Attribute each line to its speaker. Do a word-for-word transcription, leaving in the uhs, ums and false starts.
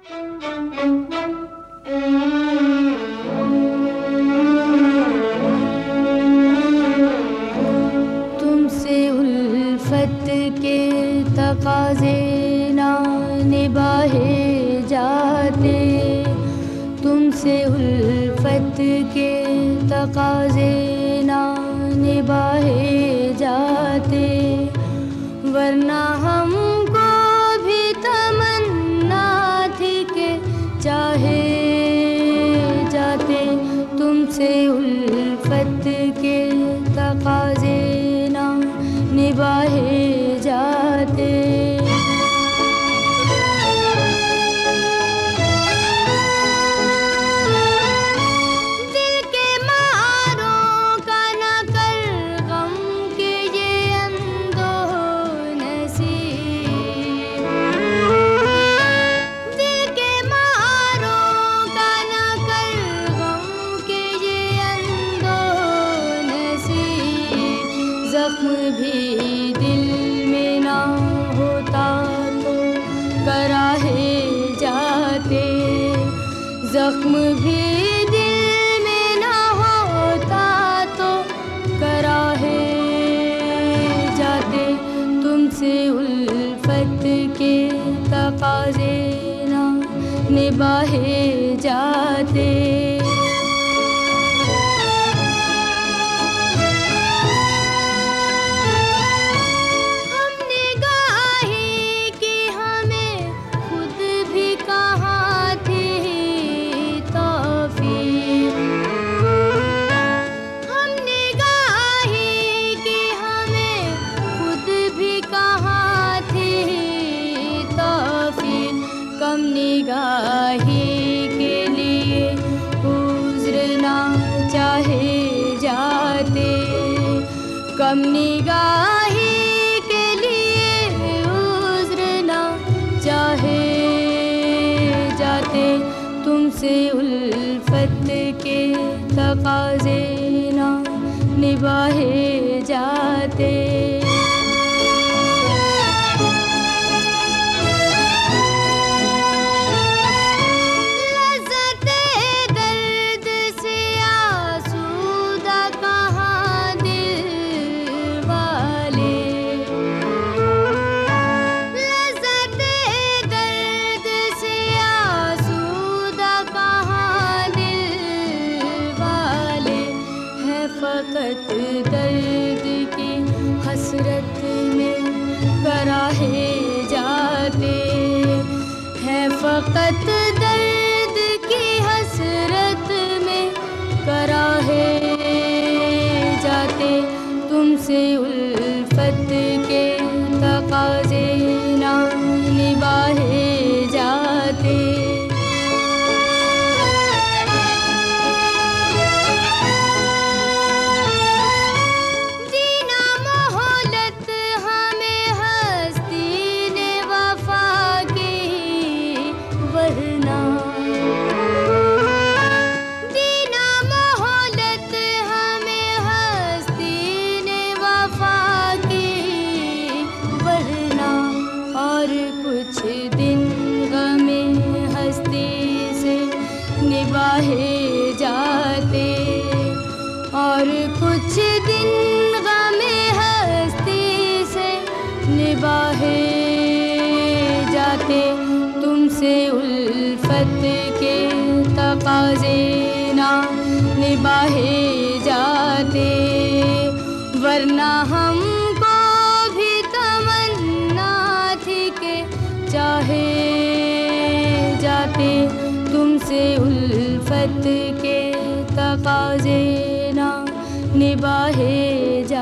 Speaker 1: तुमसे उल्फत के तकाज़े ना निभाए जाते, तुमसे उल्फत के तकाज़े ना निभाए जाते, वरना हमको भी तमन्ना थी कि चाहे जाते। तुमसे उल्फत के तकाज़े ना निभाए जाते। दिल के मारों का न कर गम के ये अंधो नसीब, दिल के मारों का न कर गम के ये अंधो नसीब। जख्म भी दिल में ना होता तो कराहे जाते, जख्म भी दिल में ना होता तो कराहे जाते। तुमसे उल्फत के तकाज़े ना निभाए जाते। हमने गाही कि हमें खुद भी कहाँ थी तौफीक, हमने गाही कि हमें खुद भी कहाँ थी तौफीक। कम निगाही के लिए उज़्र ना चाहे जाते, कम निगाही के लिए उज़्र ना चाहे जाते। तुमसे उल्फत के तकाज़े ना निभाए जाते। लज़्ज़ते दर्द से आसूदा कहाँ दिल वाले, लज़्ज़ते दर्द से आसूदा कहाँ दिल वाले। है फ़क़त दर्द की हसरत में कराहे जाते, है फ़क़त दर्द की हसरत में कराहे जाते। तुमसे उल्फत के तकाज़े ना निभाए जाते। जीना मोहलत हमें हस्ती ने वफ़ा की, वरना जीना मोहलत हमें हस्ती ने वफ़ा की, वरना और कुछ दिन गमे हस्ती से निभाए जाते, और कुछ दिन गमे हस्ती से निभाए जाते। तुमसे उल्फत के तकाज़े ना निभाए जाते, वरना हमको भी तमन्ना थी कि चाहे जाते। तुमसे उल्फत के तकाज़े ना निभाए जाते।